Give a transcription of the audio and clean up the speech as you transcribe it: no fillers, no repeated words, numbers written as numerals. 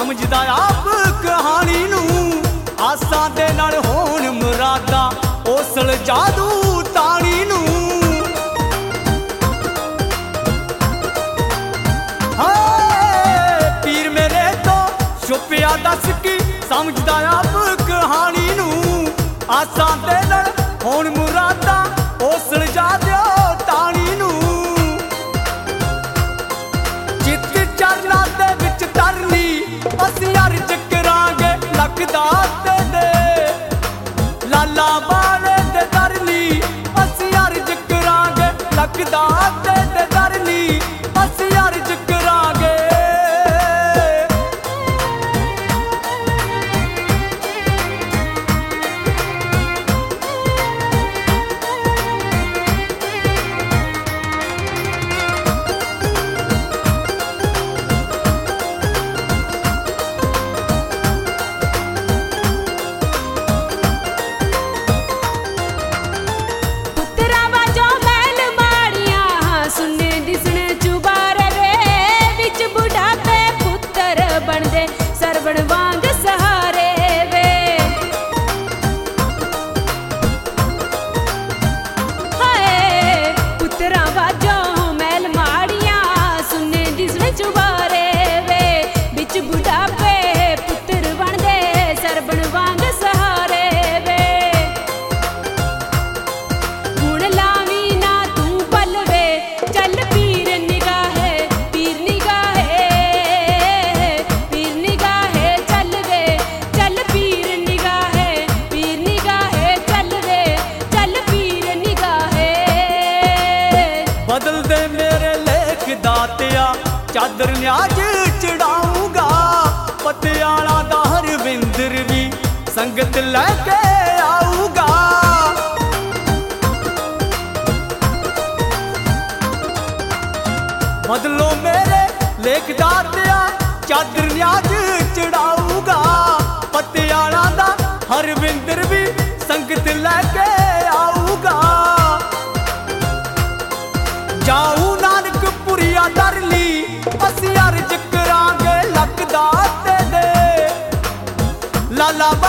समझदा आप कहानी नू आसां दे नाल होण मुरादा ओसल जादू ताणी नू पीर मेरे तो छुपिया दस की समझदा आप कहानी नू आसां दे नाल होण मुरादा ओसल जादू ताणी नू जित चरना दे विच तरनी असीं अर्ज करांगे लखदा दे लाला वाले दे तरनी असीं अर्ज करांगे लखदा दे तरनी असीं अर्ज करांगे बदल दे मेरे लेख दातिया चादर न्याज चढ़ाऊंगा पटियाला दा हरविंदर भी संगत लेके आऊंगा बदलो मेरे लेख दातिया चादर न्याज चढ़ाऊंगा पटियाला दा हरविंदर भी संगत लेके आऊंगा जाऊ नानकपुरिया तरली असीं अर्ज करांगे लखदा दे लाला